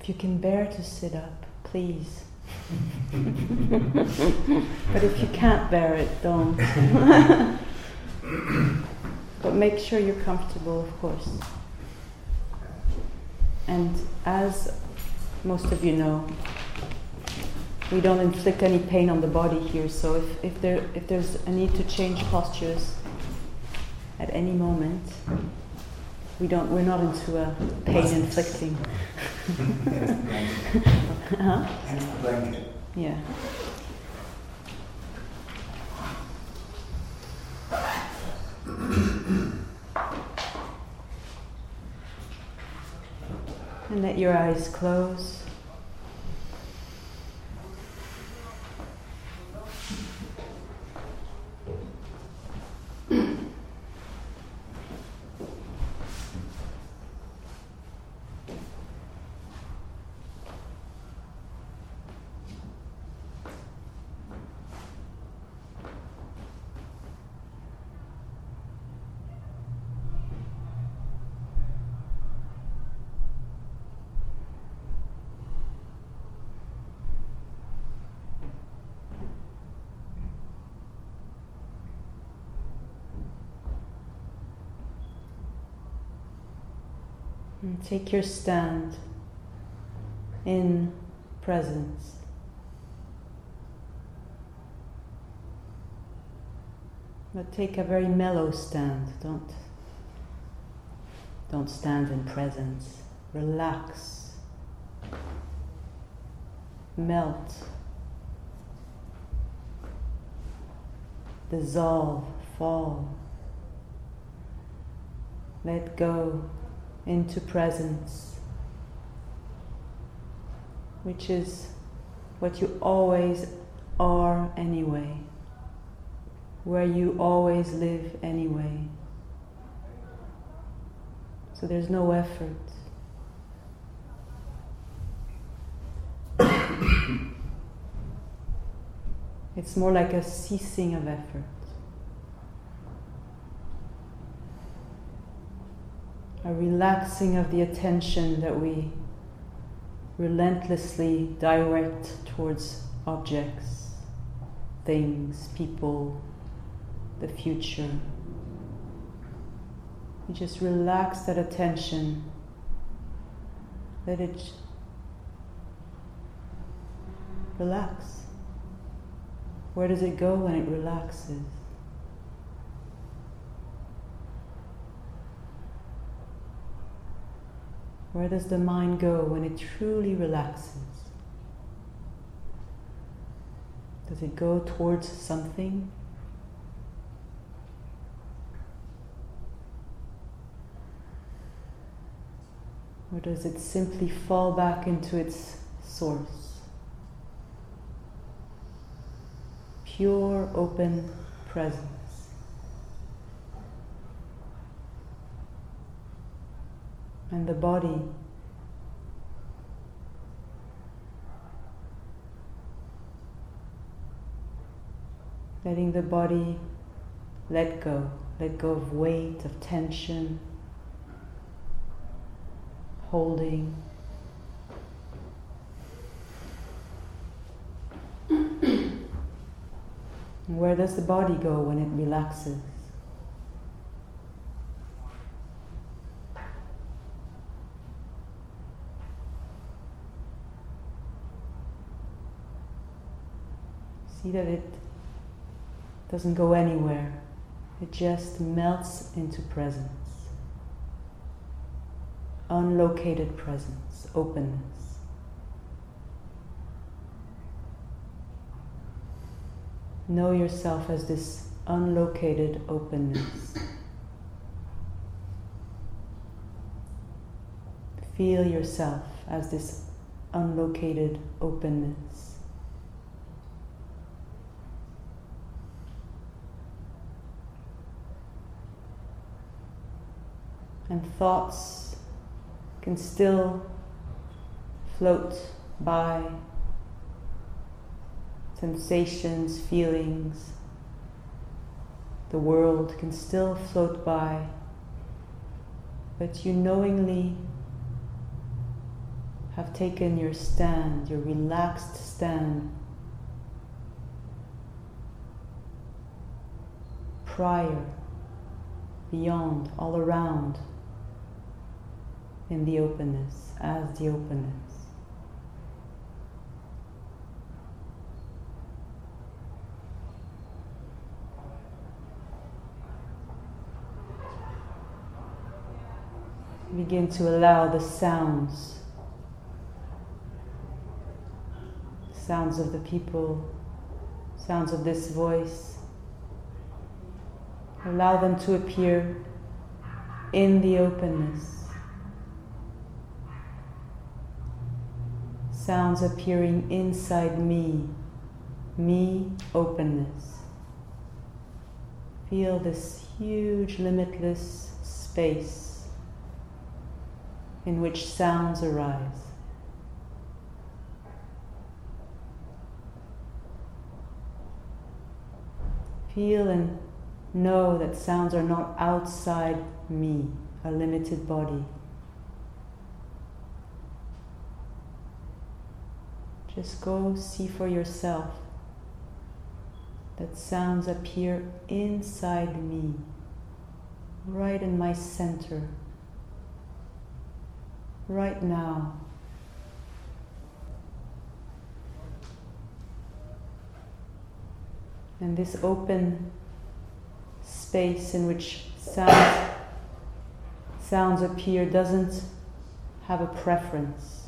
If you can bear to sit up, please. But if you can't bear it, don't. But make sure you're comfortable, of course. And as most of you know, we don't inflict any pain on the body here, so if there's a need to change postures at any moment, we're not into a pain inflicting. Huh? Yeah. And let your eyes close. And take your stand in presence. But take a very mellow stand. Don't stand in presence. Relax. Melt. Dissolve. Fall. Let go into presence, which is what you always are anyway, where you always live anyway. So there's no effort. It's more like a ceasing of effort. A relaxing of the attention that we relentlessly direct towards objects, things, people, the future. You just relax that attention. Let it relax. Where does it go when it relaxes? Where does the mind go when it truly relaxes? Does it go towards something? Or does it simply fall back into its source? Pure, open presence. And the body, letting the body let go of weight, of tension, holding. Where does the body go when it relaxes? See that it doesn't go anywhere. It just melts into presence. Unlocated presence, openness. Know yourself as this unlocated openness. Feel yourself as this unlocated openness. And thoughts can still float by, sensations, feelings, the world can still float by, but you knowingly have taken your stand, your relaxed stand, prior, beyond, all around, in the openness, as the openness. Begin to allow the sounds of the people, sounds of this voice, allow them to appear in the openness. Sounds appearing inside me, openness. Feel this huge, limitless space in which sounds arise. Feel and know that sounds are not outside me, a limited body. Just go see for yourself that sounds appear inside me, right in my center, right now. And this open space in which sounds appear doesn't have a preference,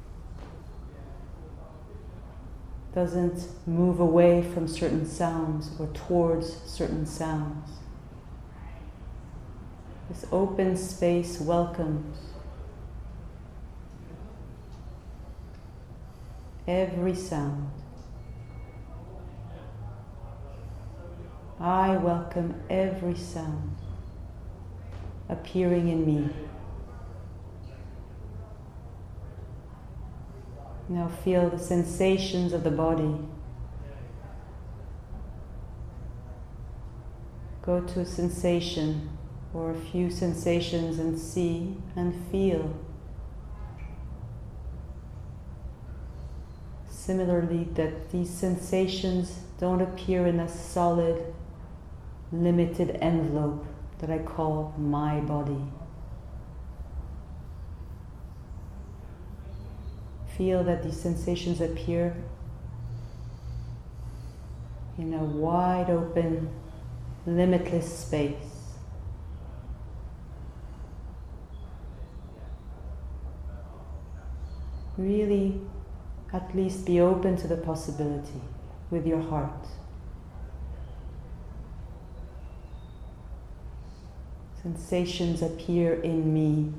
doesn't move away from certain sounds or towards certain sounds. This open space welcomes every sound. I welcome every sound appearing in me. Now feel the sensations of the body. Go to a sensation or a few sensations and see and feel. Similarly, that these sensations don't appear in a solid, limited envelope that I call my body. Feel that these sensations appear in a wide open, limitless space. Really, at least be open to the possibility with your heart. Sensations appear in me.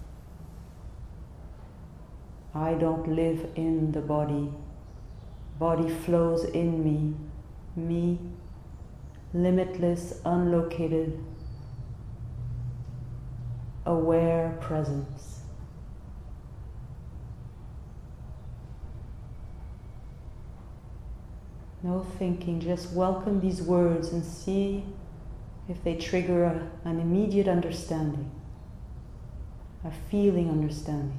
I don't live in the body. Body flows in me. Me, limitless, unlocated, aware presence. No thinking, just welcome these words and see if they trigger an immediate understanding, a feeling understanding.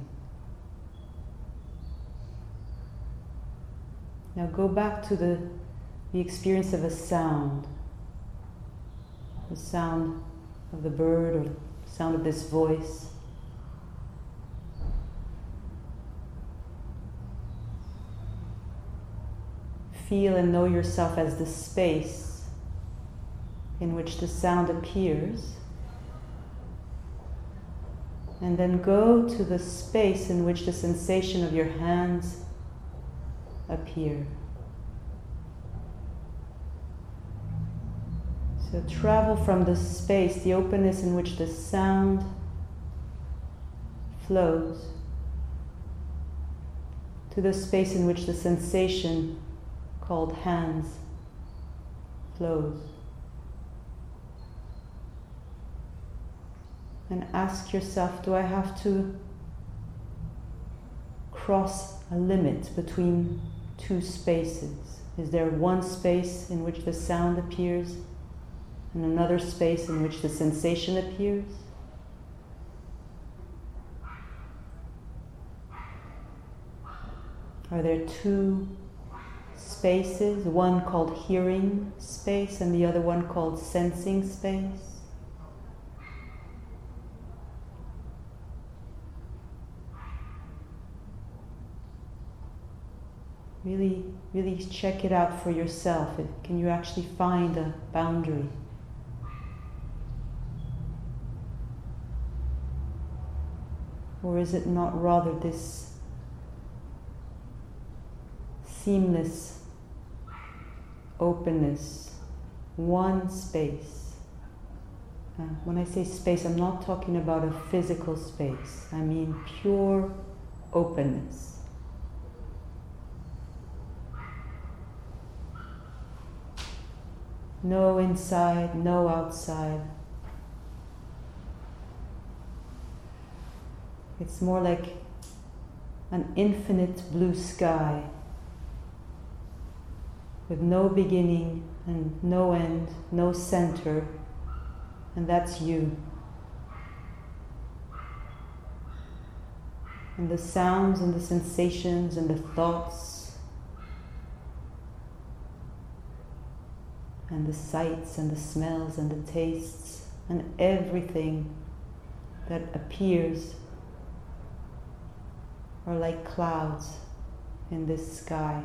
Now go back to the experience of a sound, the sound of the bird or the sound of this voice. Feel and know yourself as the space in which the sound appears, and then go to the space in which the sensation of your hands appear. So travel from the space, the openness in which the sound flows, to the space in which the sensation called hands flows. And ask yourself, do I have to cross a limit between two spaces? Is there one space in which the sound appears and another space in which the sensation appears? Are there two spaces, one called hearing space and the other one called sensing space? Really, really check it out for yourself. Can you actually find a boundary? Or is it not rather this seamless openness, one space? When I say space, I'm not talking about a physical space. I mean pure openness. No inside, no outside. It's more like an infinite blue sky with no beginning and no end, no center, and that's you. And the sounds and the sensations and the thoughts and the sights and the smells and the tastes and everything that appears are like clouds in this sky.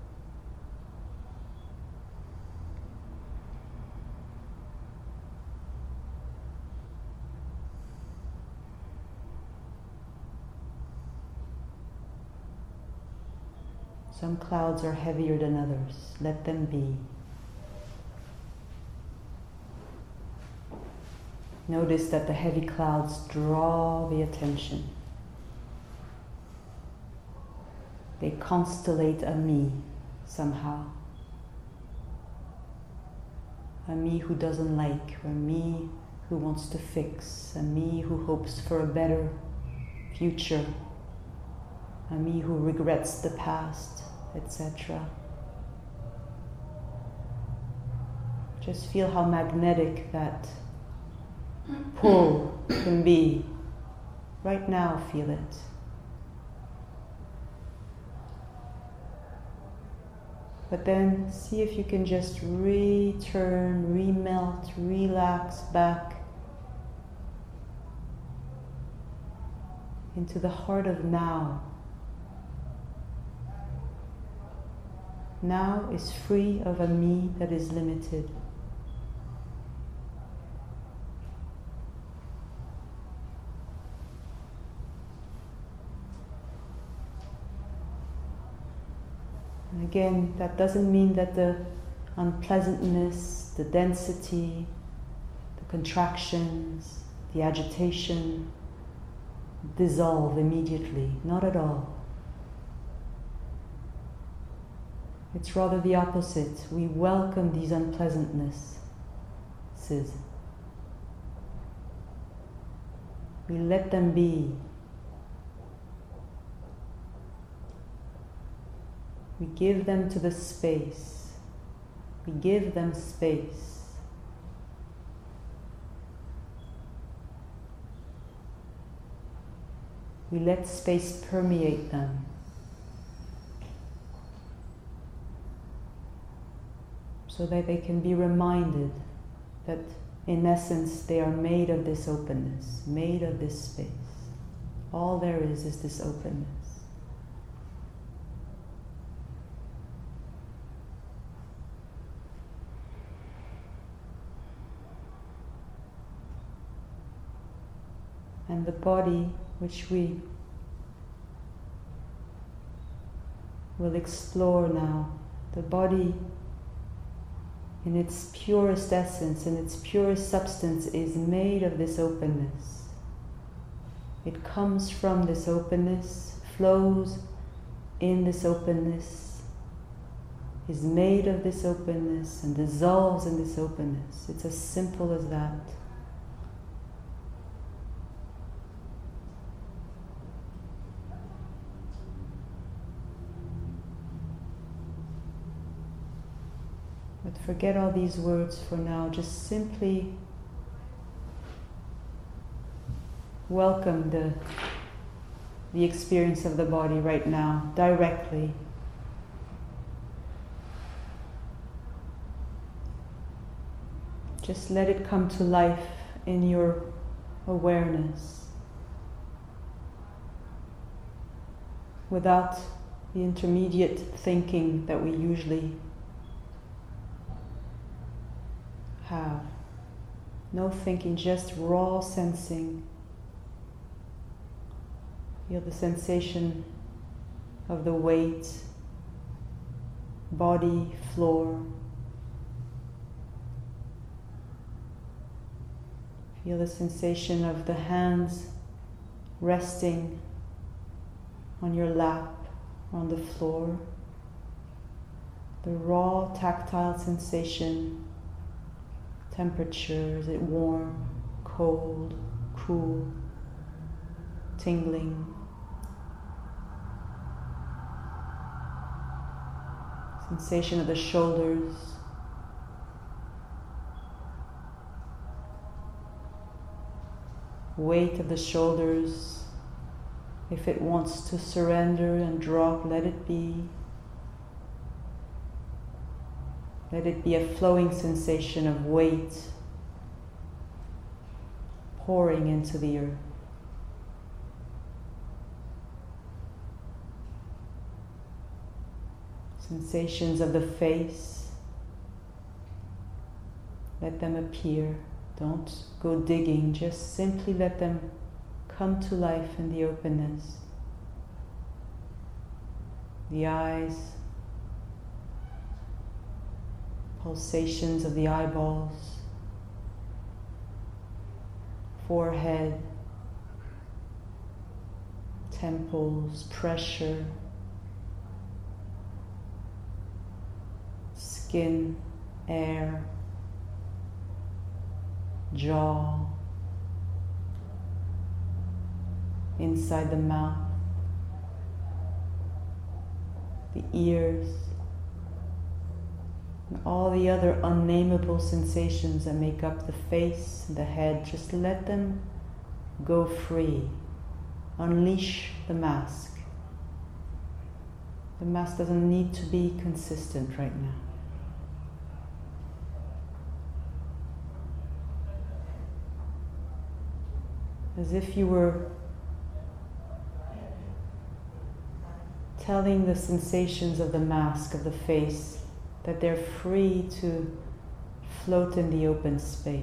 Some clouds are heavier than others. Let them be. Notice that the heavy clouds draw the attention. They constellate a me somehow. A me who doesn't like, a me who wants to fix, a me who hopes for a better future, a me who regrets the past, etc. Just feel how magnetic that pull can be. Right now, feel it. But then see if you can just return, remelt, relax back into the heart of now. Now is free of a me that is limited. Again, that doesn't mean that the unpleasantness, the density, the contractions, the agitation dissolve immediately. Not at all. It's rather the opposite. We welcome these unpleasantnesses. We let them be. We give them to the space. We give them space. We let space permeate them. So that they can be reminded that in essence they are made of this openness, made of this space. All there is this openness. And the body, which we will explore now, the body in its purest essence, in its purest substance, is made of this openness. It comes from this openness, flows in this openness, is made of this openness, and dissolves in this openness. It's as simple as that. But forget all these words for now. Just simply welcome the experience of the body right now, directly. Just let it come to life in your awareness, without the intermediate thinking that we usually have. No thinking, just raw sensing. Feel the sensation of the weight, body, floor. Feel the sensation of the hands resting on your lap, on the floor. The raw tactile sensation, temperature, is it warm, cold, cool, tingling. Sensation of the shoulders. Weight of the shoulders. If it wants to surrender and drop, let it be. Let it be a flowing sensation of weight pouring into the earth. Sensations of the face. Let them appear. Don't go digging, just simply let them come to life in the openness. The eyes, pulsations of the eyeballs, forehead, temples, pressure, skin, air, jaw, inside the mouth, the ears, and all the other unnameable sensations that make up the face and the head. Just let them go free. Unleash the mask. The mask doesn't need to be consistent right now. As if you were telling the sensations of the mask, of the face, that they're free to float in the open space.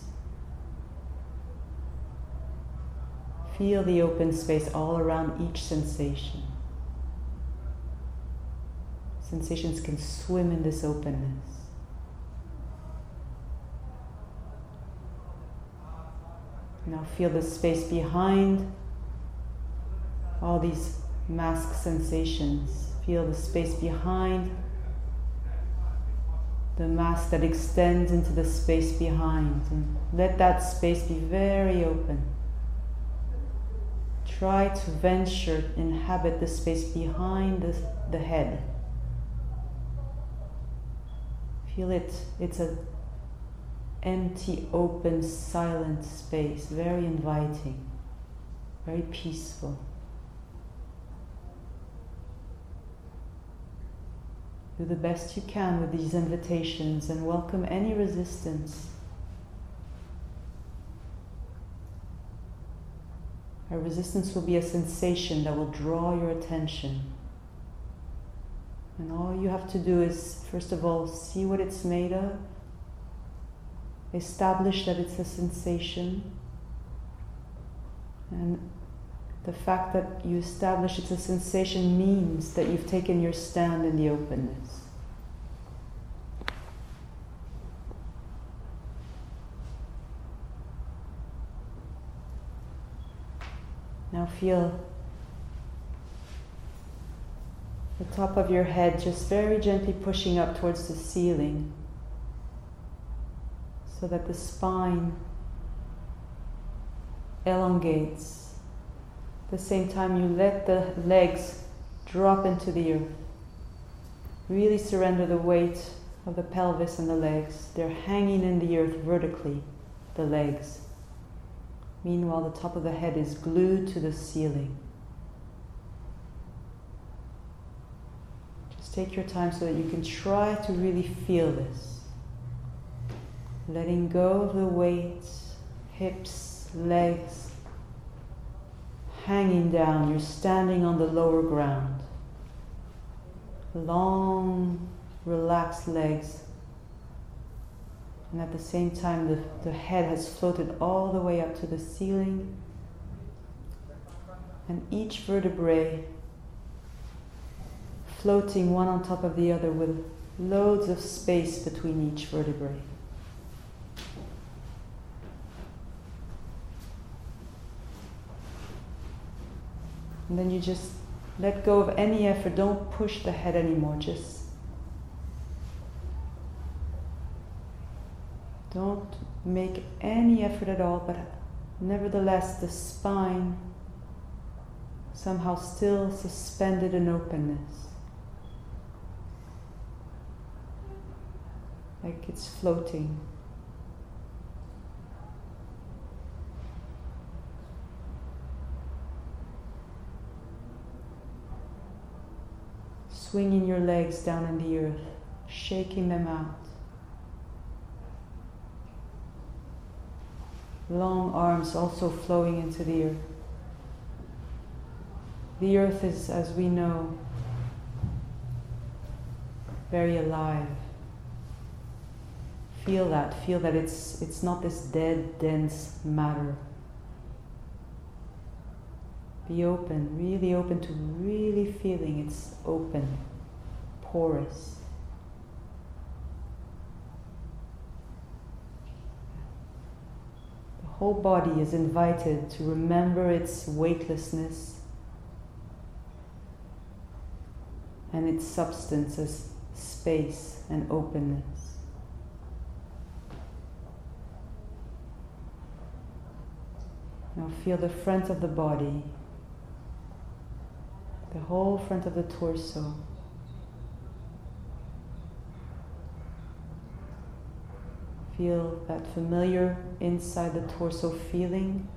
Feel the open space all around each sensation. Sensations can swim in this openness. Now feel the space behind all these mask sensations. Feel the space behind the mask that extends into the space behind. And let that space be very open. Try to venture, inhabit the space behind the head. Feel it. It's an empty, open, silent space, very inviting, very peaceful. Do the best you can with these invitations and welcome any resistance. A resistance will be a sensation that will draw your attention. And all you have to do is, first of all, see what it's made of. Establish that it's a sensation. And the fact that you establish it's a sensation means that you've taken your stand in the openness. Now feel the top of your head just very gently pushing up towards the ceiling, so that the spine elongates. At the same time, you let the legs drop into the earth. Really surrender the weight of the pelvis and the legs. They're hanging in the earth vertically, the legs. Meanwhile, the top of the head is glued to the ceiling. take your time so that you can try to really feel this. Letting go of the weight, hips, legs, hanging down. You're standing on the lower ground. Long, relaxed legs. And at the same time, the head has floated all the way up to the ceiling. And each vertebrae floating one on top of the other with loads of space between each vertebrae. And then you just let go of any effort. Don't push the head anymore. Just don't make any effort at all, but nevertheless the spine somehow still suspended in openness. Like it's floating. Swinging your legs down in the earth, shaking them out. Long arms also flowing into the earth. The earth is, as we know, very alive. Feel that it's not this dead, dense matter. Be open, really open to really feeling it's open, porous. The whole body is invited to remember its weightlessness and its substance as space and openness. Now feel the front of the body, the whole front of the torso. Feel that familiar inside the torso feeling.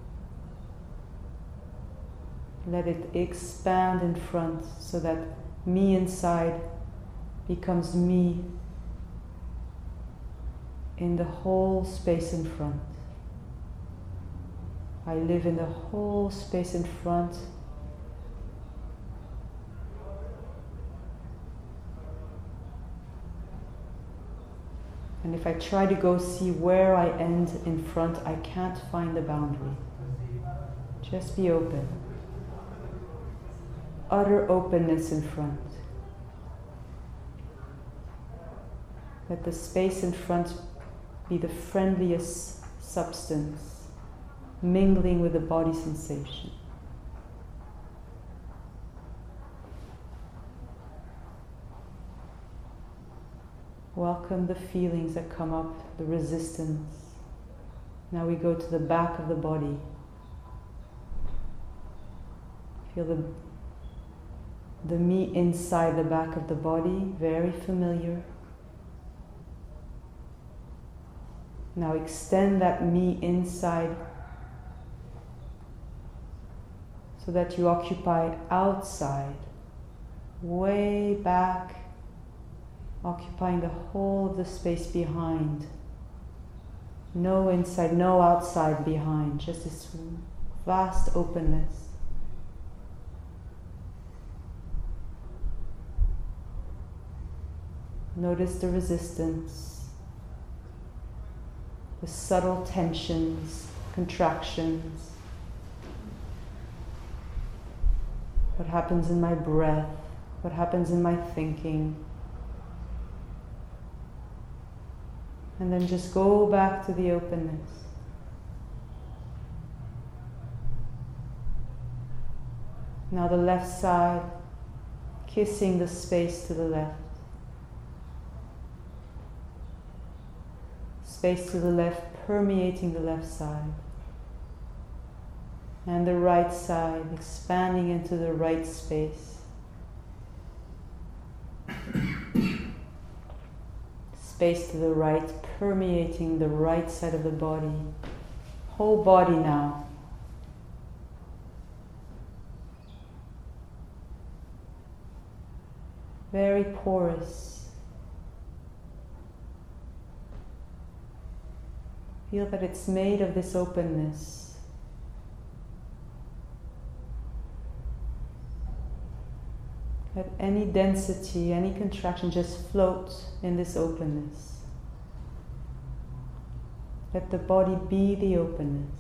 Let it expand in front so that me inside becomes me in the whole space in front. I live in the whole space in front. And if I try to go see where I end in front, I can't find the boundary. Just be open. Utter openness in front. Let the space in front be the friendliest substance, mingling with the body sensation. Welcome the feelings that come up, the resistance. Now we go to the back of the body. Feel the me inside the back of the body, very familiar. Now extend that me inside so that you occupy outside, way back, occupying the whole of the space behind. No inside, no outside behind, just this vast openness. Notice the resistance, the subtle tensions, contractions. What happens in my breath? What happens in my thinking? And then just go back to the openness. Now the left side, kissing the space to the left. Space to the left, permeating the left side. And the right side, expanding into the right space. Space to the right, permeating the right side of the body. Whole body now. very porous. Feel that it's made of this openness. Let any density, any contraction just float in this openness. Let the body be the openness.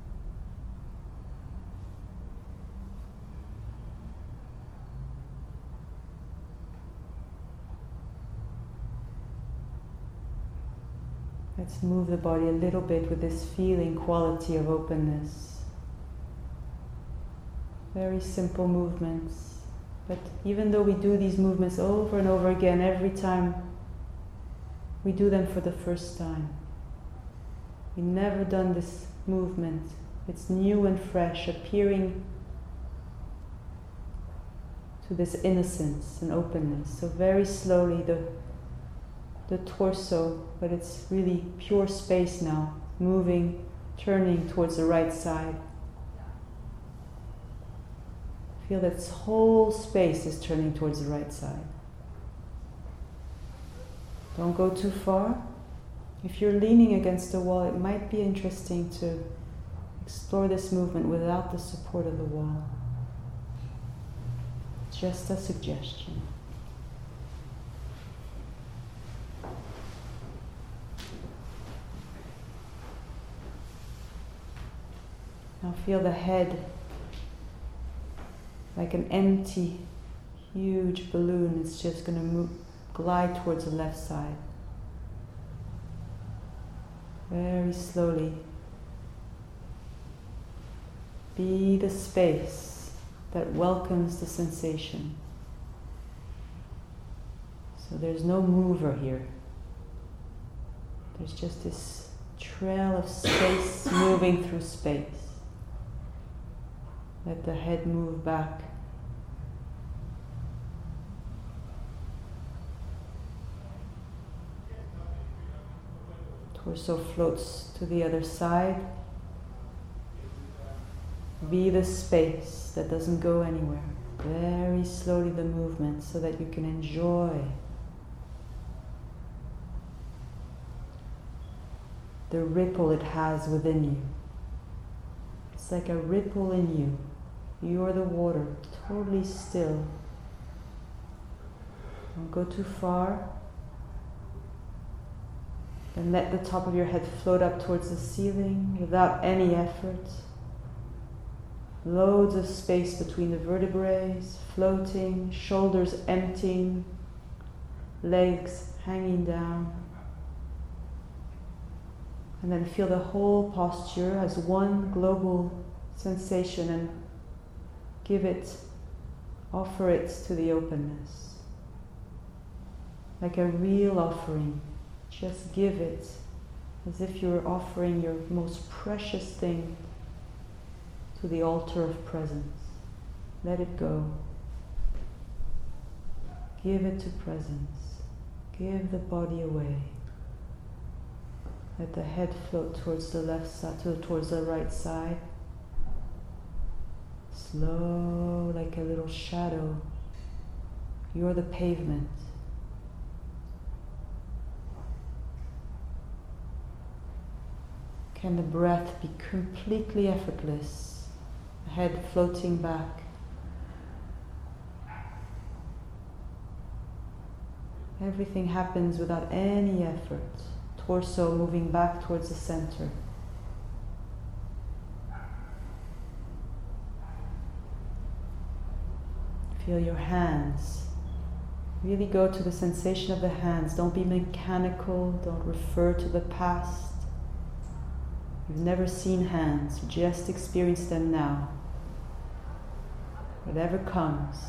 Let's move the body a little bit with this feeling quality of openness. Very simple movements. But even though we do these movements over and over again, every time we do them for the first time. We've never done this movement. It's new and fresh, appearing to this innocence and openness. So very slowly the torso, but it's really pure space now, moving, turning towards the right side. Feel that this whole space is turning towards the right side. Don't go too far. If you're leaning against the wall, it might be interesting to explore this movement without the support of the wall. Just a suggestion. Now feel the head like an empty, huge balloon. It's just going to glide towards the left side. Very slowly. Be the space that welcomes the sensation. So there's no mover here. There's just this trail of space moving through space. Let the head move back. Torso floats to the other side. Be the space that doesn't go anywhere. Very slowly the movement so that you can enjoy the ripple it has within you. It's like a ripple in you. You are the water, totally still. Don't go too far. Then let the top of your head float up towards the ceiling without any effort. Loads of space between the vertebrae, floating, shoulders emptying, legs hanging down. And then feel the whole posture as one global sensation and offer it to the openness. Like a real offering. Just give it as if you're offering your most precious thing to the altar of presence. Let it go. Give it to presence. Give the body away. Let the head float towards the left side, towards the right side. Slow, like a little shadow. You're the pavement. Can the breath be completely effortless? The head floating back. Everything happens without any effort. Torso moving back towards the center. Feel your hands. Really go to the sensation of the hands. Don't be mechanical. Don't refer to the past. You've never seen hands. Just experience them now. Whatever comes.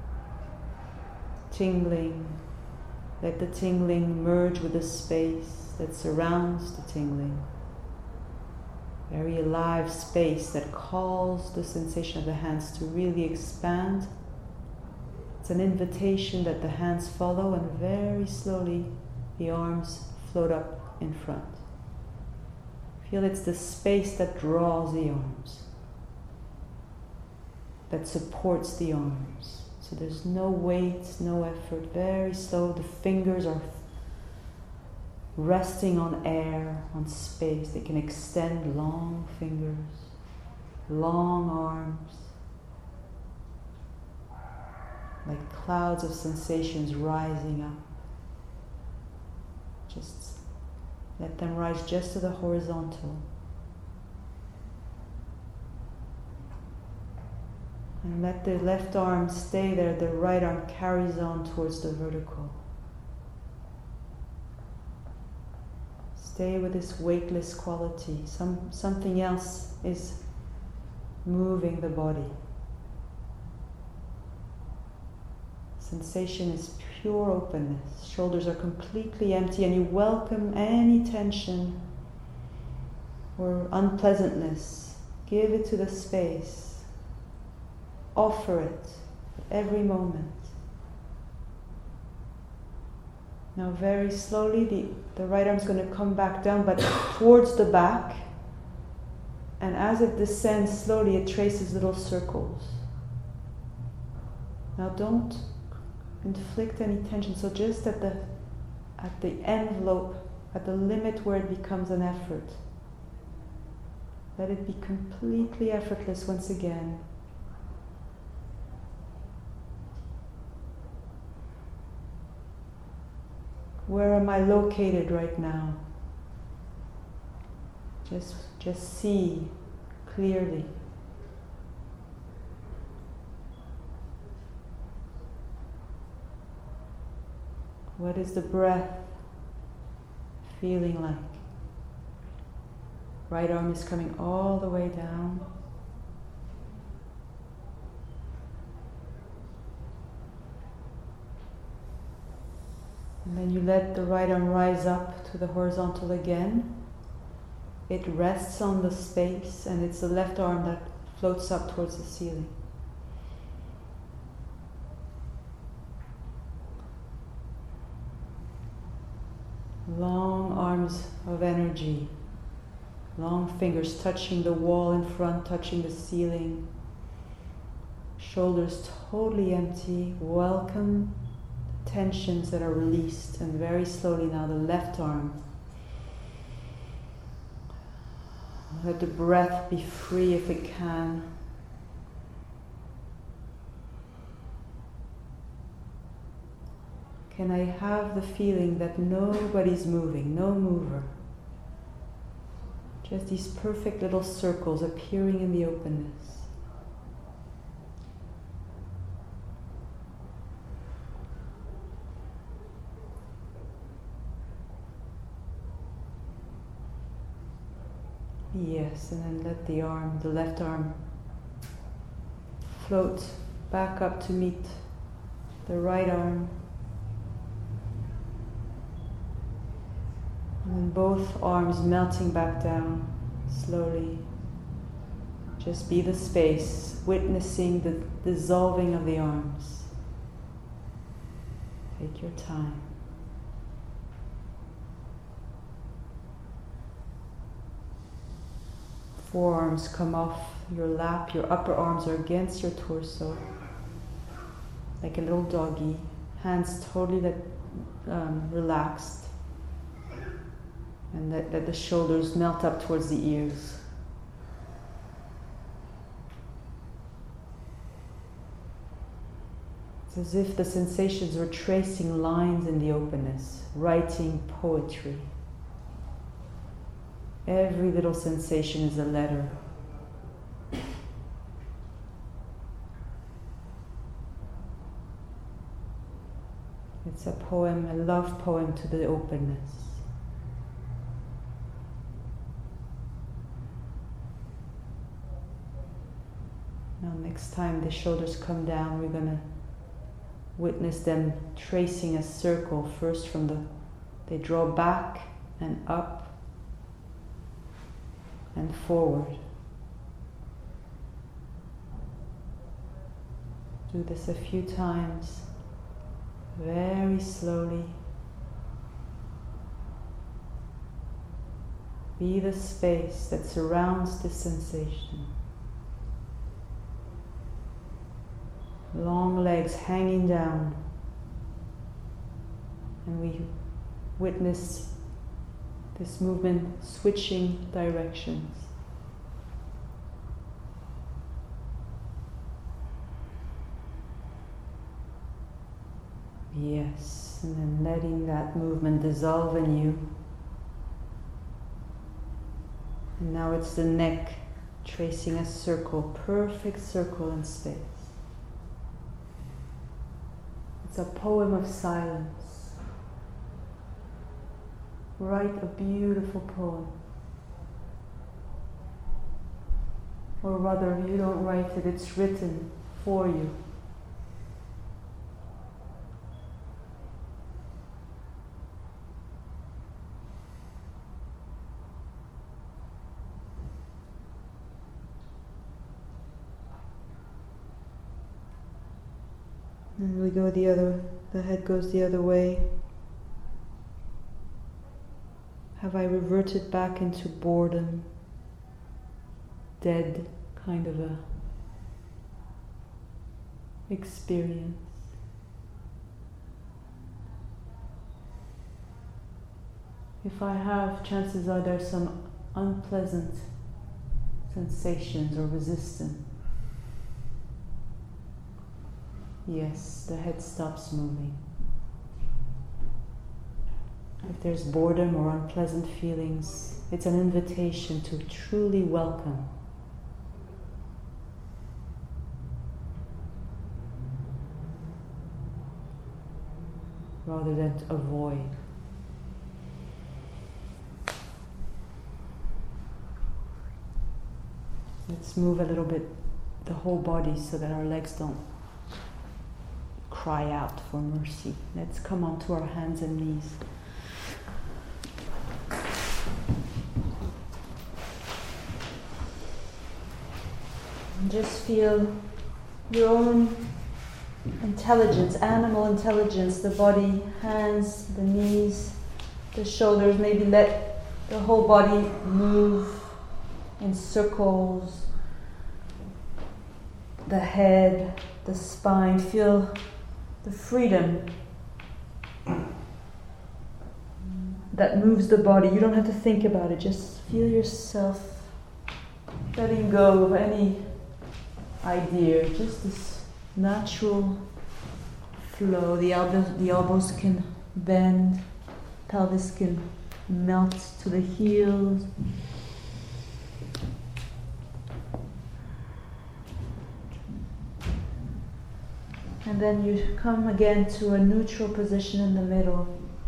Tingling. Let the tingling merge with the space that surrounds the tingling. Very alive space that calls the sensation of the hands to really expand. It's an invitation that the hands follow, and very slowly the arms float up in front. Feel it's the space that draws the arms, that supports the arms. So there's no weight, no effort, very slow. The fingers are resting on air, on space. They can extend long fingers, long arms, like clouds of sensations rising up. Just let them rise just to the horizontal. And let the left arm stay there, the right arm carries on towards the vertical. Stay with this weightless quality. Something else is moving the body. Sensation is pure openness. Shoulders are completely empty, and you welcome any tension or unpleasantness. Give it to the space. Offer it at every moment. Now very slowly the right arm is going to come back down, but towards the back. And as it descends slowly, it traces little circles. Now don't inflict any tension. So just at the envelope, at the limit where it becomes an effort, let it be completely effortless once again. Where am I located right now? Just see clearly. What is the breath feeling like? Right arm is coming all the way down. And then you let the right arm rise up to the horizontal again. It rests on the space, and it's the left arm that floats up towards the ceiling. Long arms of energy, long fingers touching the wall in front, touching the ceiling. Shoulders totally empty. Welcome tensions that are released, and very slowly now the left arm. Let the breath be free if it can. Can I have the feeling that nobody's moving, no mover? Just these perfect little circles appearing in the openness. Yes, and then let the left arm, float back up to meet the right arm. And then both arms melting back down slowly. Just be the space, witnessing the dissolving of the arms. Take your time. Forearms come off your lap, your upper arms are against your torso, like a little doggy. Hands totally relaxed. And let the shoulders melt up towards the ears. It's as if the sensations were tracing lines in the openness, writing poetry. Every little sensation is a letter. It's a poem, a love poem to the openness. Now next time the shoulders come down, we're going to witness them tracing a circle first they draw back and up and forward. Do this a few times, very slowly. Be the space that surrounds this sensation. long legs hanging down, and we witness this movement switching directions. Yes, and then letting that movement dissolve in you. And now it's the neck tracing a circle, perfect circle in space. It's a poem of silence. Write a beautiful poem. Or rather, you don't write it, it's written for you. And we go the head goes the other way. Have I reverted back into boredom? Dead kind of a experience. If I have, chances are there's some unpleasant sensations or resistance. Yes, the head stops moving. If there's boredom or unpleasant feelings, it's an invitation to truly welcome. Rather than to avoid. Let's move a little bit the whole body so that our legs don't cry out for mercy. Let's come onto our hands and knees. And just feel your own intelligence, animal intelligence, the body, hands, the knees, the shoulders. Maybe let the whole body move in circles. The head, the spine, feel the freedom that moves the body. You don't have to think about it, just feel yourself letting go of any idea, just this natural flow. The elbows can bend, pelvis can melt to the heels. And then you come again to a neutral position in the middle.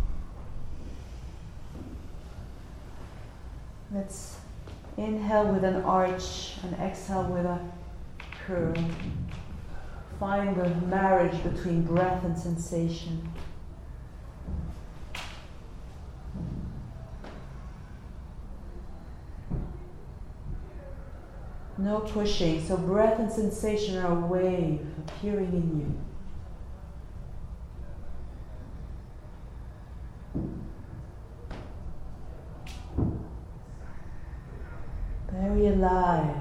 Let's inhale with an arch and exhale with a curl. Find the marriage between breath and sensation. No pushing, so breath and sensation are a wave appearing in you. Very alive.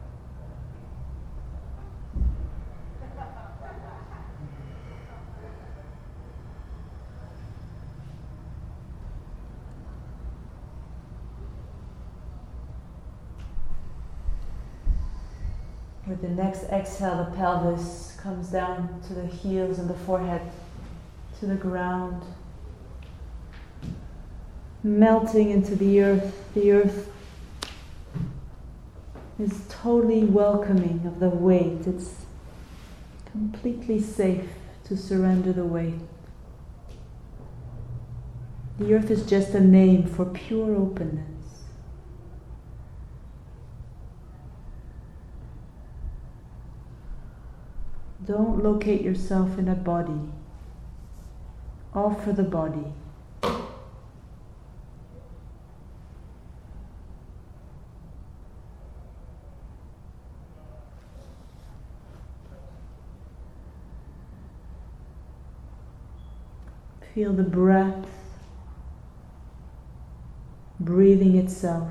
With the next exhale, the pelvis comes down to the heels and the forehead to the ground, melting into the earth. The earth is totally welcoming of the weight. It's completely safe to surrender the weight. The earth is just a name for pure openness. Don't locate yourself in a body. Offer the body. Feel the breath breathing itself.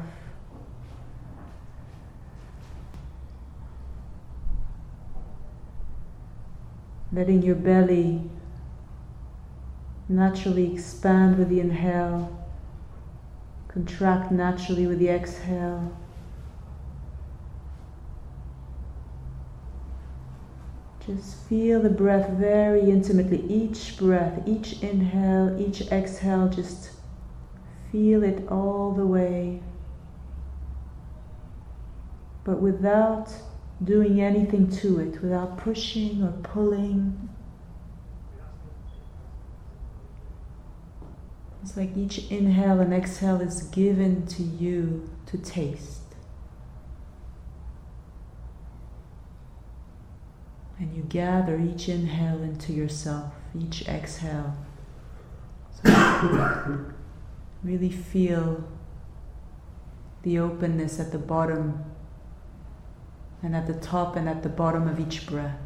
letting your belly naturally expand with the inhale, contract naturally with the exhale. Just feel the breath very intimately. Each breath, each inhale, each exhale, just feel it all the way. But without doing anything to it, without pushing or pulling. It's like each inhale and exhale is given to you to taste. And you gather each inhale into yourself, each exhale. So really feel the openness at the bottom and at the top and at the bottom of each breath.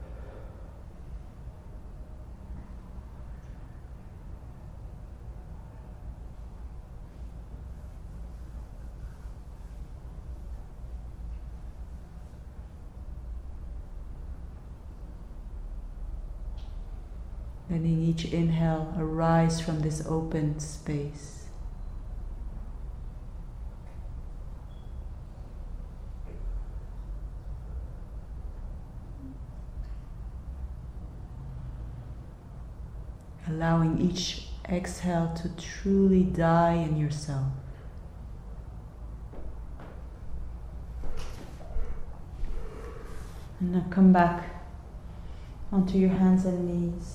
Letting each inhale arise from this open space. Allowing each exhale to truly die in yourself. And now come back onto your hands and knees.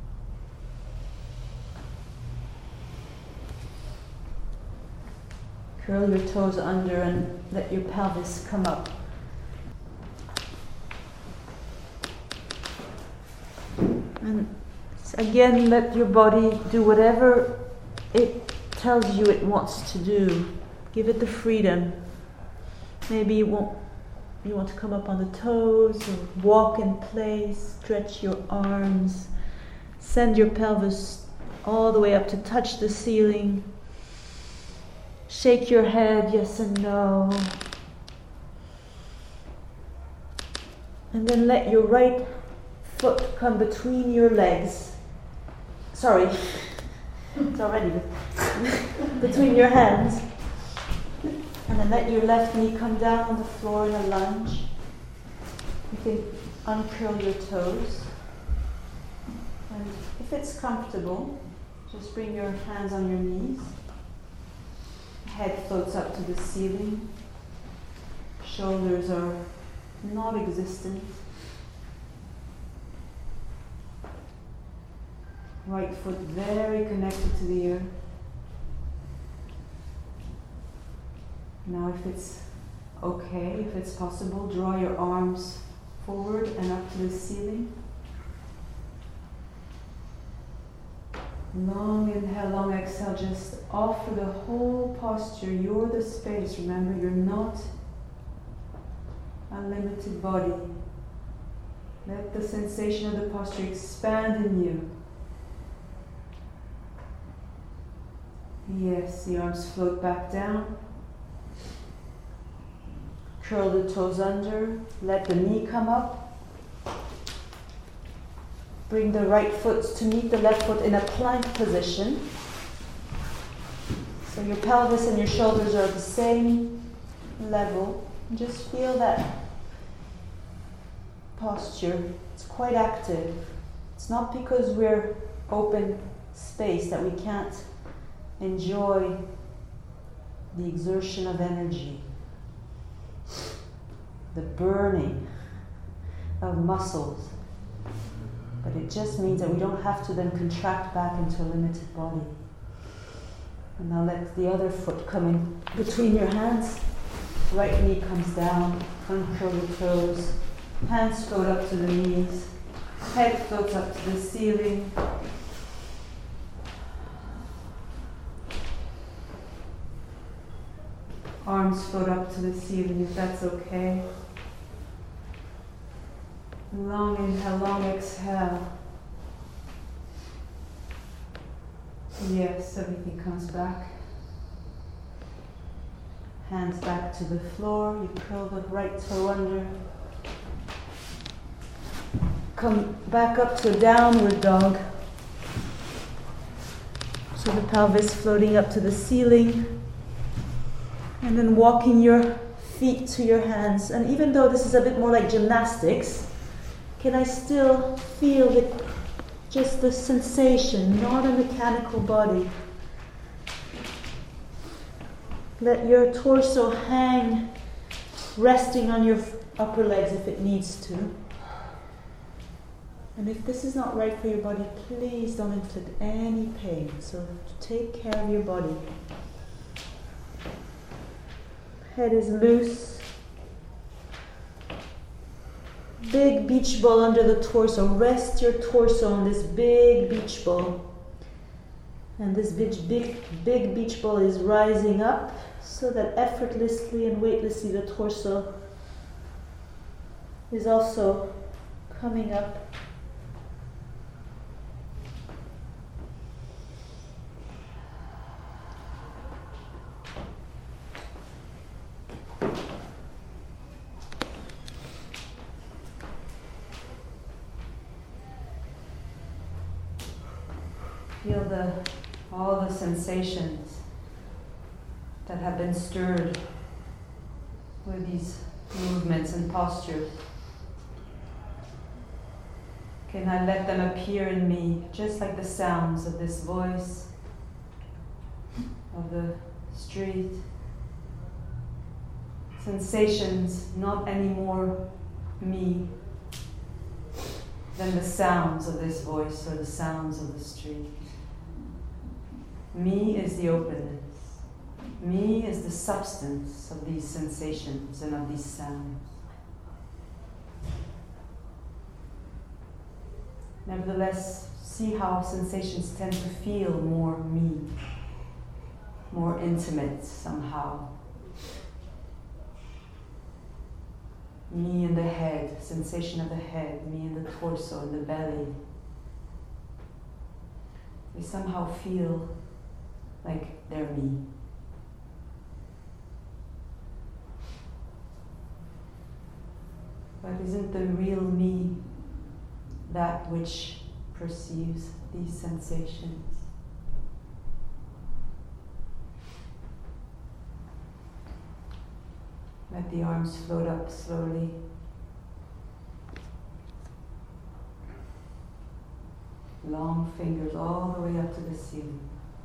Curl your toes under and let your pelvis come up. And again, let your body do whatever it tells you it wants to do. Give it the freedom. Maybe you want to come up on the toes, or walk in place, stretch your arms, send your pelvis all the way up to touch the ceiling. Shake your head, yes and no. And then let your right foot come between your legs. Sorry, it's already between your hands. And then let your left knee come down on the floor in a lunge. You can uncurl your toes. And if it's comfortable, just bring your hands on your knees. Head floats up to the ceiling. Shoulders are non-existent. Right foot very connected to the earth. Now if it's okay, if it's possible, draw your arms forward and up to the ceiling. Long inhale, long exhale, just offer the whole posture. You're the space, remember, you're not a limited body. Let the sensation of the posture expand in you. Yes, the arms float back down. Curl the toes under, let the knee come up. Bring the right foot to meet the left foot in a plank position. So your pelvis and your shoulders are at the same level. Just feel that posture. It's quite active. It's not because we're open space that we can't enjoy the exertion of energy, the burning of muscles. But it just means that we don't have to then contract back into a limited body. And now let the other foot come in between your hands. Right knee comes down, uncurl your toes. Hands float up to the knees. Head floats up to the ceiling. Arms float up to the ceiling if that's okay. Long inhale, long exhale. Yes, everything comes back. Hands back to the floor. You curl the right toe under. come back up to a downward dog. So the pelvis floating up to the ceiling. And then walking your feet to your hands. And even though this is a bit more like gymnastics, can I still feel just the sensation, not a mechanical body? Let your torso hang, resting on your upper legs if it needs to. And if this is not right for your body, please don't inflict any pain. So take care of your body. Head is loose. Big beach ball under the torso. Rest your torso on this big beach ball. And this big beach ball is rising up so that effortlessly and weightlessly the torso is also coming up. Feel all the sensations that have been stirred with these movements and postures. Can I let them appear in me, just like the sounds of this voice, of the street? Sensations, not any more me than the sounds of this voice or the sounds of the street. Me is the openness. Me is the substance of these sensations and of these sounds. Nevertheless, see how sensations tend to feel more me, more intimate somehow. Me in the head, sensation of the head, me in the torso, in the belly. They somehow feel like they're me. But isn't the real me that which perceives these sensations? Let the arms float up slowly. Long fingers all the way up to the ceiling.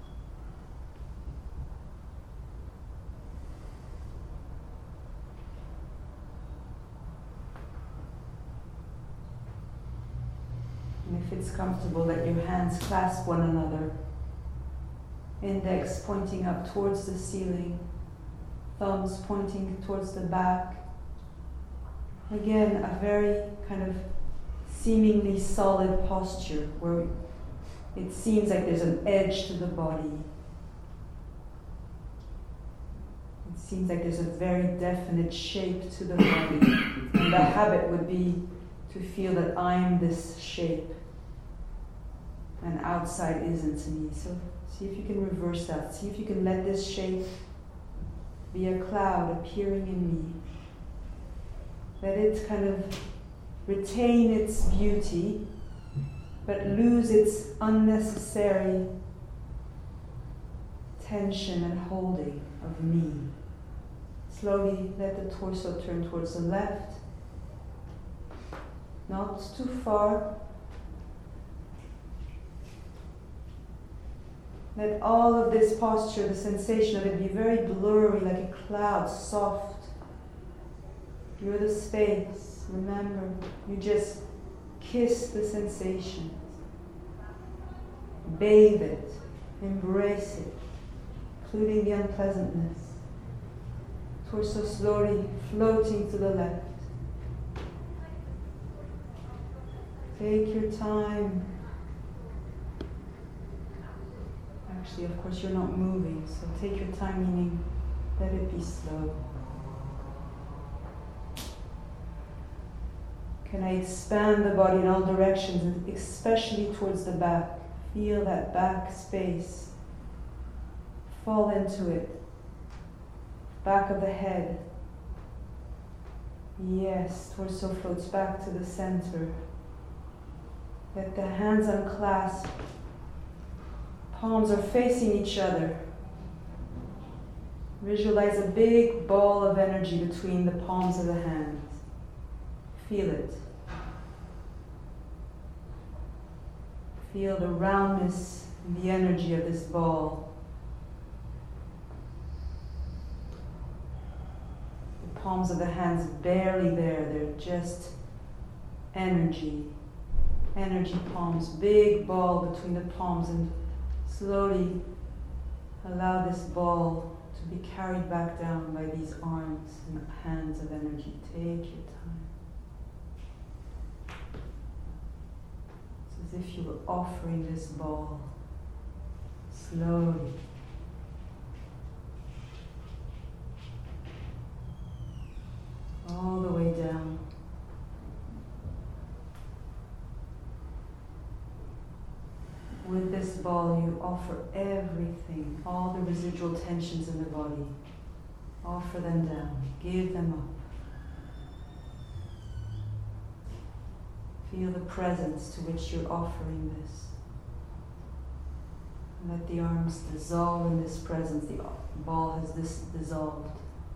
And if it's comfortable, let your hands clasp one another. Index pointing up towards the ceiling. Thumbs pointing towards the back. Again, a very kind of seemingly solid posture where it seems like there's an edge to the body. It seems like there's a very definite shape to the body. And the habit would be to feel that I'm this shape and outside isn't me. So see if you can reverse that. See if you can let this shape be a cloud appearing in me. Let it kind of retain its beauty, but lose its unnecessary tension and holding of me. Slowly let the torso turn towards the left. Not too far. Let all of this posture, the sensation of it, be very blurry, like a cloud, soft. You're the space. Remember, you just kiss the sensations. Bathe it. Embrace it, including the unpleasantness. Torso slowly floating to the left. Take your time. Actually, of course, you're not moving, so take your time, meaning let it be slow. Can I expand the body in all directions, especially towards the back? Feel that back space. Fall into it. Back of the head. Yes, torso floats back to the center. Let the hands unclasp. Palms are facing each other. Visualize a big ball of energy between the palms of the hands. Feel it. Feel the roundness and the energy of this ball. The palms of the hands barely there, they're just energy. Energy palms, big ball between the palms, and slowly allow this ball to be carried back down by these arms and hands of energy. Take your time. It's as if you were offering this ball slowly. All the way down. With this ball, you offer everything, all the residual tensions in the body. Offer them down, give them up. Feel the presence to which you're offering this. Let the arms dissolve in this presence. The ball has dissolved.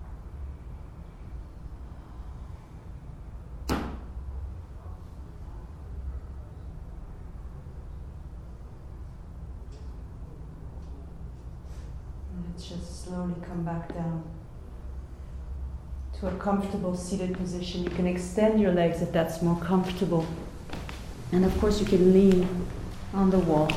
Just slowly come back down to a comfortable seated position. You can extend your legs if that's more comfortable. And of course you can lean on the wall.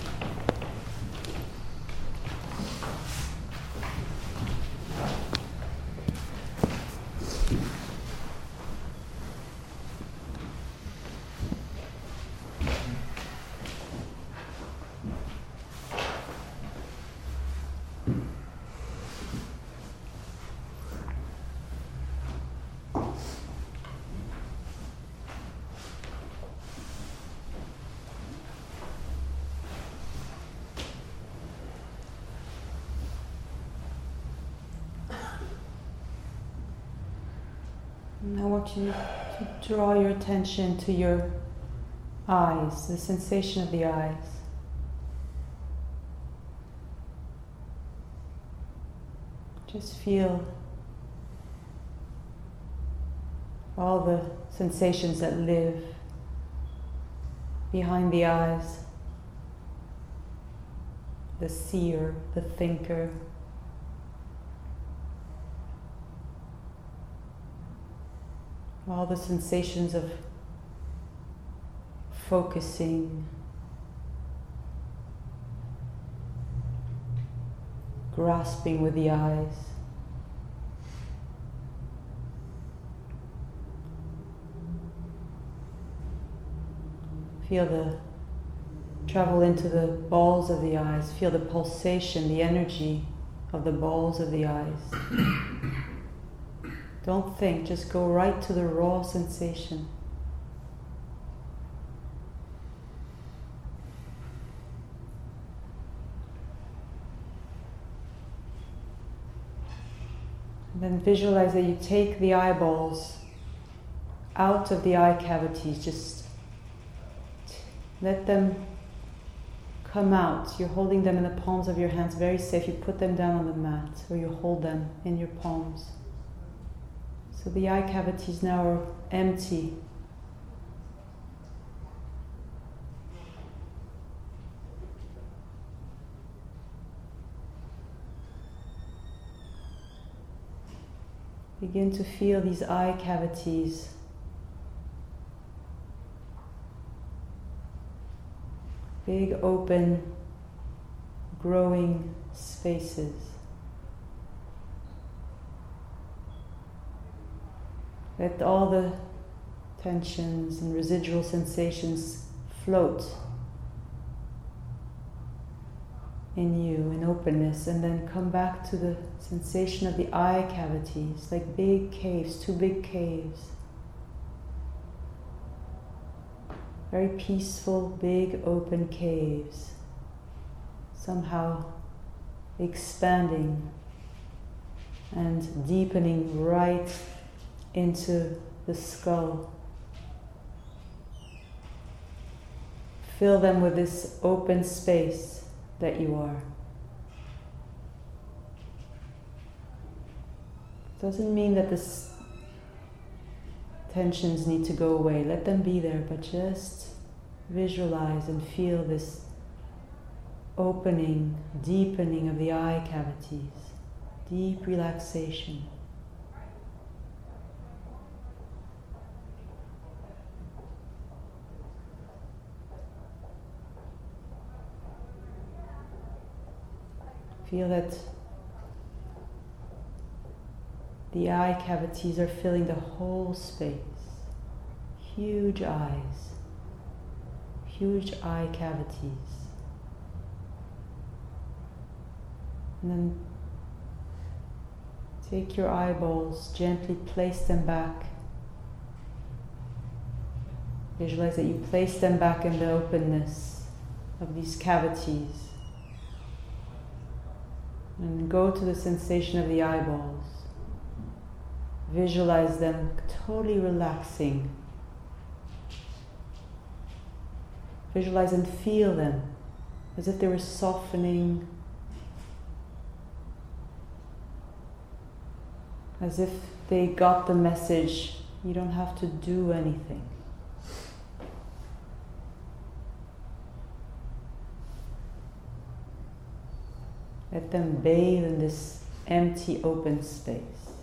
And I want you to draw your attention to your eyes, the sensation of the eyes. Just feel all the sensations that live behind the eyes. The seer, the thinker. All the sensations of focusing, grasping with the eyes. Feel the travel into the balls of the eyes. Feel the pulsation, the energy of the balls of the eyes. Don't think, just go right to the raw sensation. And then visualize that you take the eyeballs out of the eye cavities, just let them come out. You're holding them in the palms of your hands, very safe. You put them down on the mat, or you hold them in your palms. So the eye cavities now are empty. Begin to feel these eye cavities. Big, open, growing spaces. Let all the tensions and residual sensations float in you in openness, and then come back to the sensation of the eye cavities, like big caves, two big caves. Very peaceful, big, open caves, somehow expanding and deepening right into the skull. Fill them with this open space that you are. Doesn't mean that the tensions need to go away. Let them be there, but just visualize and feel this opening, deepening of the eye cavities, deep relaxation. Feel that the eye cavities are filling the whole space. Huge eyes, huge eye cavities. And then take your eyeballs, gently place them back. Visualize that you place them back in the openness of these cavities. And go to the sensation of the eyeballs. Visualize them totally relaxing. Visualize and feel them as if they were softening, as if they got the message, you don't have to do anything. Let them bathe in this empty, open space.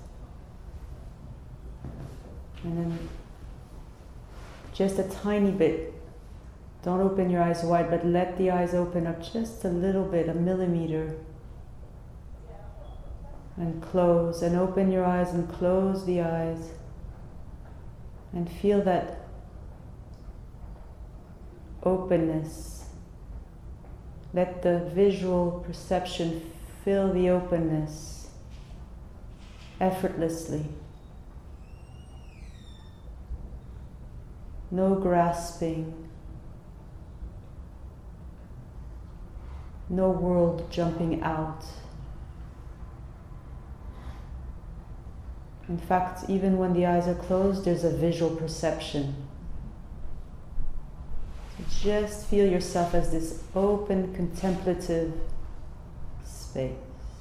And then just a tiny bit, don't open your eyes wide, but let the eyes open up just a little bit, a millimeter. And close, and open your eyes and close the eyes. And feel that openness. Let the visual perception fill the openness effortlessly. No grasping. No world jumping out. In fact, even when the eyes are closed, there's a visual perception. So just feel yourself as this open, contemplative space.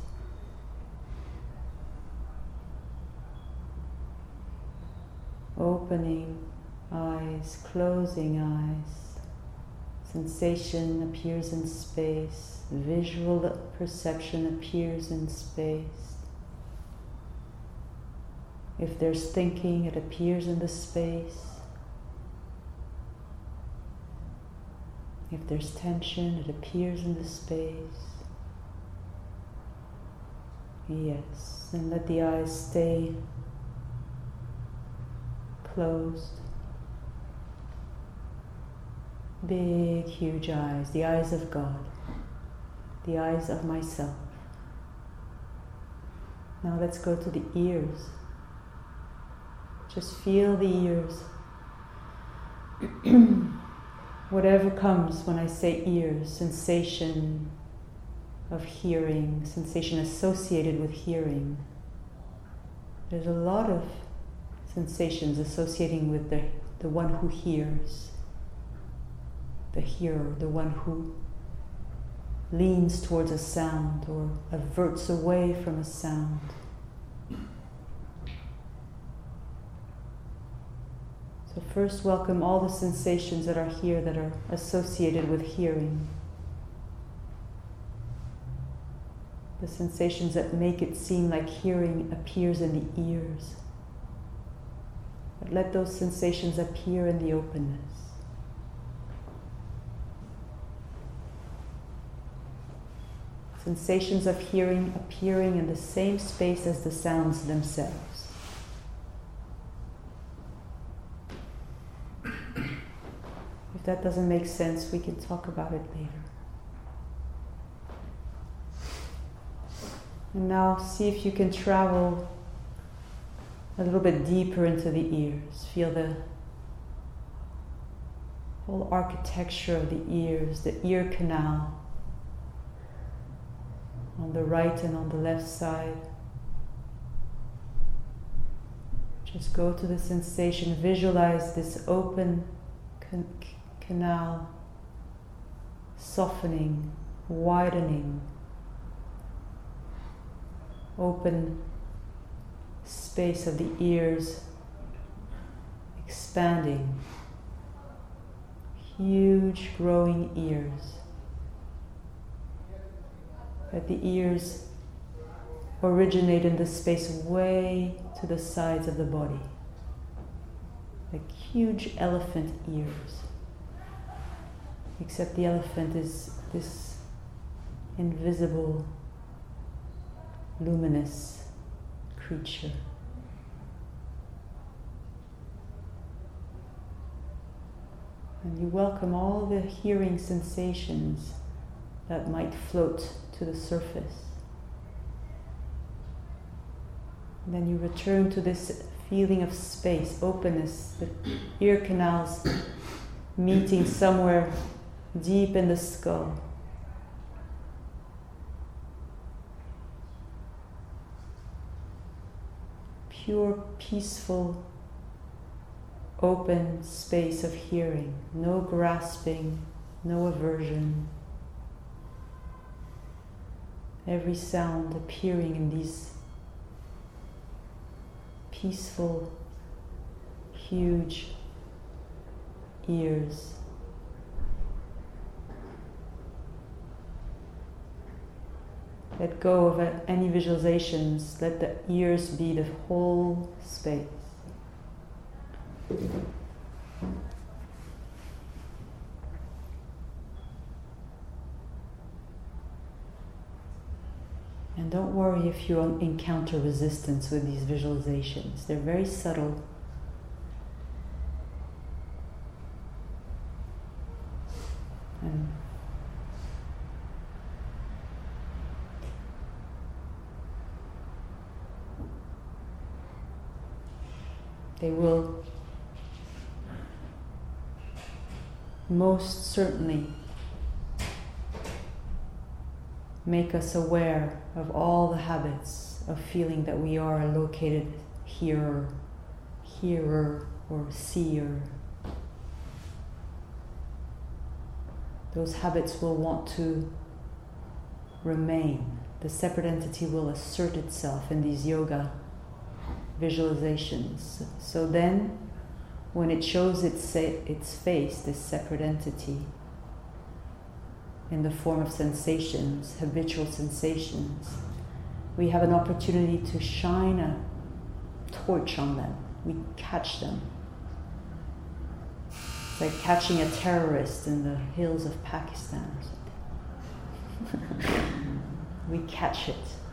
Opening eyes, closing eyes. Sensation appears in space. Visual perception appears in space. If there's thinking, it appears in the space. If there's tension, it appears in the space. Yes, and let the eyes stay closed. Big, huge eyes, the eyes of God, the eyes of myself. Now let's go to the ears. Just feel the ears. Whatever comes when I say ears, sensation of hearing, sensation associated with hearing. There's a lot of sensations associating with the one who hears, the hearer, the one who leans towards a sound or averts away from a sound. So first welcome all the sensations that are here that are associated with hearing. The sensations that make it seem like hearing appears in the ears. But let those sensations appear in the openness. Sensations of hearing appearing in the same space as the sounds themselves. If that doesn't make sense, we can talk about it later. And now see if you can travel a little bit deeper into the ears. Feel the whole architecture of the ears, the ear canal on the right and on the left side. Just go to the sensation, visualize this open canal softening, widening, open space of the ears, expanding, huge growing ears. Let the ears originate in the space way to the sides of the body, like huge elephant ears. Except the elephant is this invisible, luminous creature. And you welcome all the hearing sensations that might float to the surface. And then you return to this feeling of space, openness, the ear canals meeting somewhere deep in the skull. Pure, peaceful, open space of hearing. No grasping, no aversion. Every sound appearing in these peaceful, huge ears. Let go of any visualizations. Let the ears be the whole space. And don't worry if you encounter resistance with these visualizations. They're very subtle. And they will most certainly make us aware of all the habits of feeling that we are located here, hearer, or seer. Those habits will want to remain. The separate entity will assert itself in these yoga visualizations. So then, when it shows its face, this separate entity, in the form of sensations, habitual sensations, we have an opportunity to shine a torch on them. We catch them. It's like catching a terrorist in the hills of Pakistan or something. We catch it.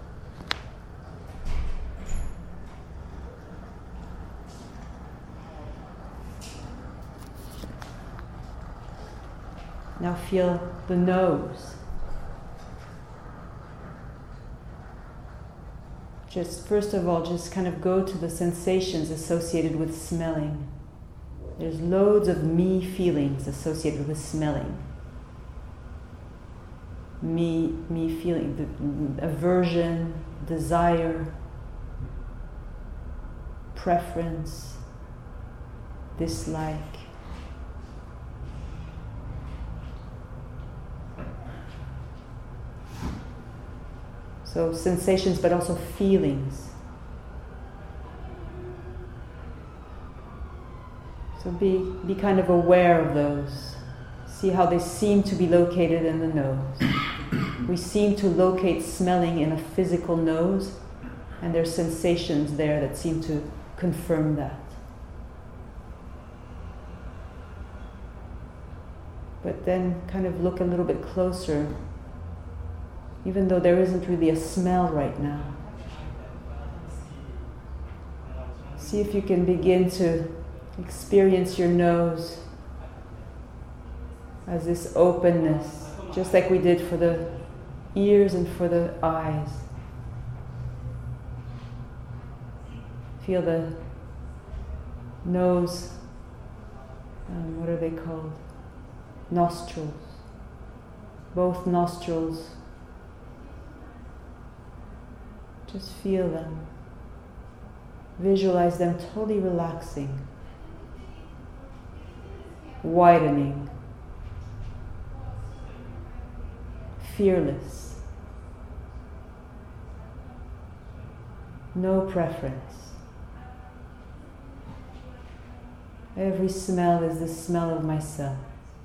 Now feel the nose. Just first of all, just kind of go to the sensations associated with smelling. There's loads of me feelings associated with smelling. Me feeling, aversion, desire, preference, dislike. So sensations, but also feelings. So be kind of aware of those. See how they seem to be located in the nose. We seem to locate smelling in a physical nose, and there's sensations there that seem to confirm that. But then kind of look a little bit closer, even though there isn't really a smell right now. See if you can begin to experience your nose as this openness, just like we did for the ears and for the eyes. Feel the nose, what are they called? Nostrils. Both nostrils. Just feel them. Visualize them totally relaxing, widening. fearless, no preference. Every smell is the smell of myself.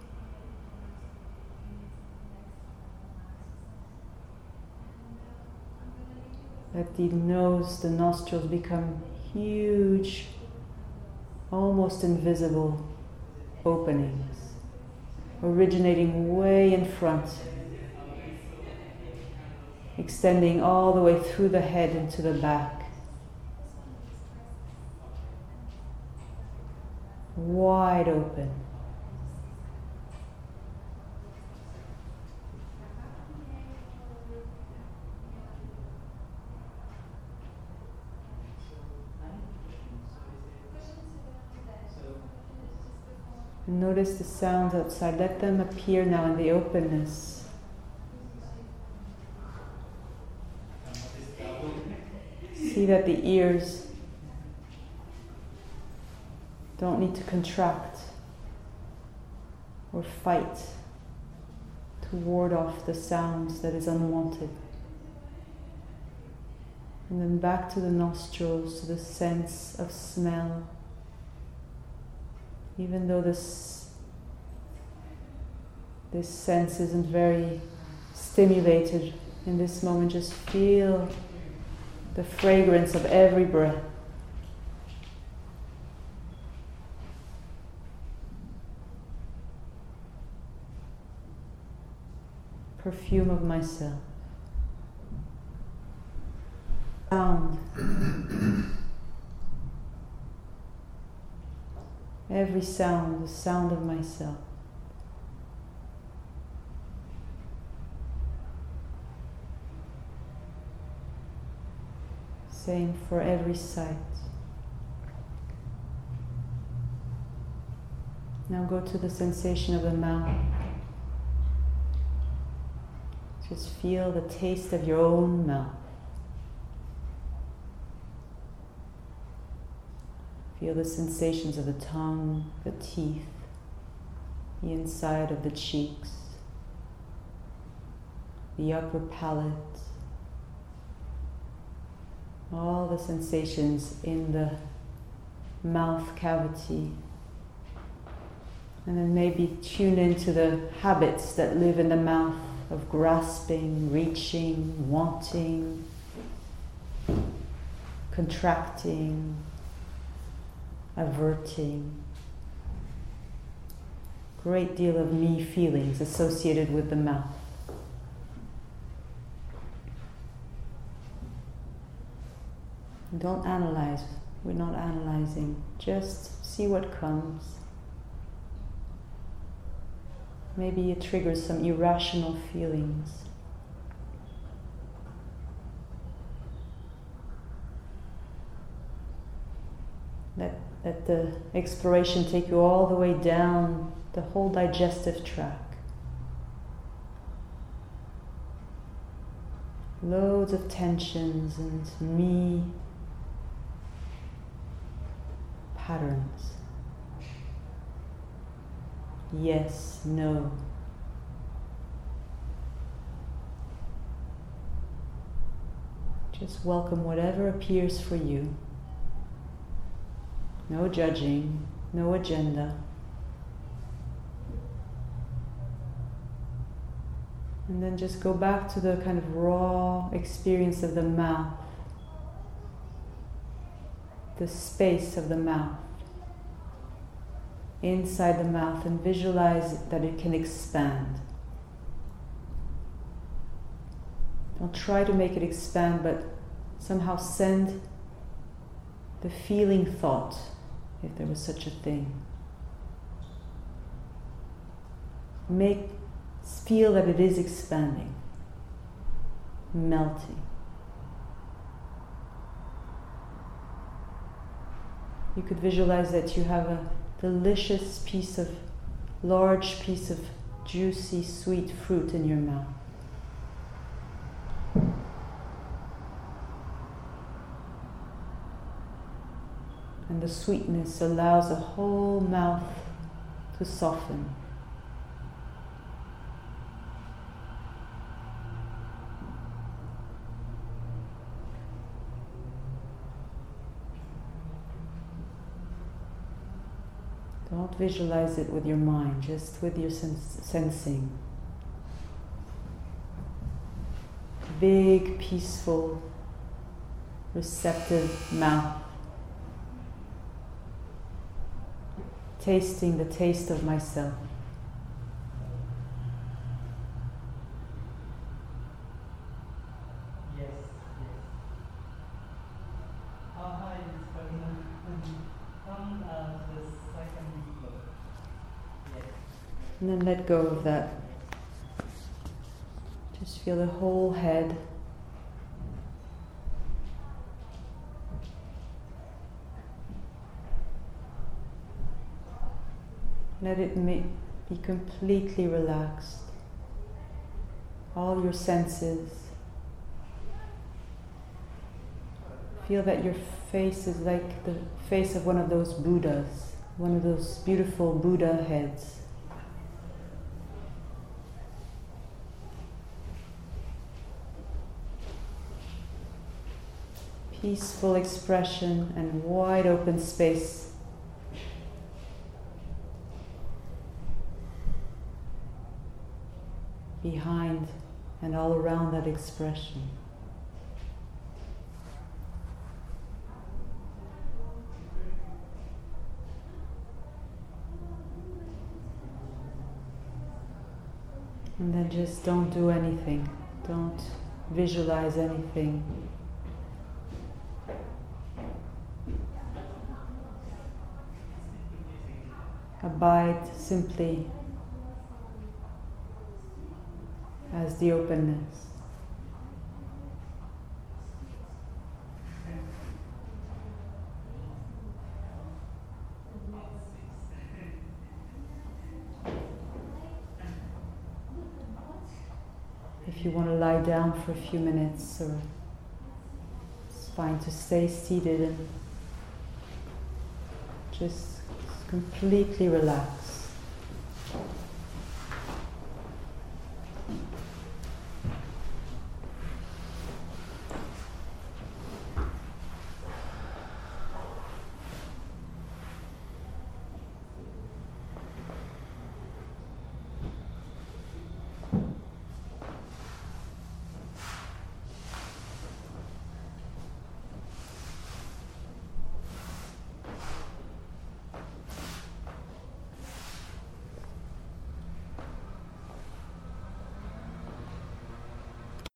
Let the nose, the nostrils become huge, almost invisible openings, originating way in front, extending all the way through the head into the back. Wide open. And notice the sounds outside. Let them appear now in the openness. See that the ears don't need to contract or fight to ward off the sounds that is unwanted. And then back to the nostrils, to the sense of smell. Even though this sense isn't very stimulated in this moment, just feel the fragrance of every breath. Perfume of myself. Sound. Every sound, the sound of myself. Same for every sight. Now go to the sensation of the mouth. Just feel the taste of your own mouth. Feel the sensations of the tongue, the teeth, the inside of the cheeks, the upper palate, all the sensations in the mouth cavity. And then maybe tune into the habits that live in the mouth of grasping, reaching, wanting, contracting, averting. Great deal of me feelings associated with the mouth. Don't analyze. We're not analyzing. Just see what comes. Maybe it triggers some irrational feelings. Let the exploration take you all the way down the whole digestive tract. Loads of tensions and me patterns. Yes, no. Just welcome whatever appears for you. No judging, no agenda. And then just go back to the kind of raw experience of the mouth, the space of the mouth, inside the mouth, and visualize that it can expand. Don't try to make it expand, but somehow send the feeling thought, if there was such a thing. Feel that it is expanding, melting. You could visualize that you have a delicious large piece of juicy, sweet fruit in your mouth. And the sweetness allows the whole mouth to soften. Don't visualize it with your mind, just with your sensing. Big, peaceful, receptive mouth. Tasting the taste of myself. Yes, yes. How high is Karina? Come the second floor. Yes. And then let go of that. Just feel the whole head. Let it be completely relaxed. All your senses. Feel that your face is like the face of one of those Buddhas, one of those beautiful Buddha heads. Peaceful expression and wide open space. Behind and all around that expression. And then just don't do anything. Don't visualize anything. Abide simply as the openness. If you want to lie down for a few minutes, or it's fine to stay seated and just completely relax.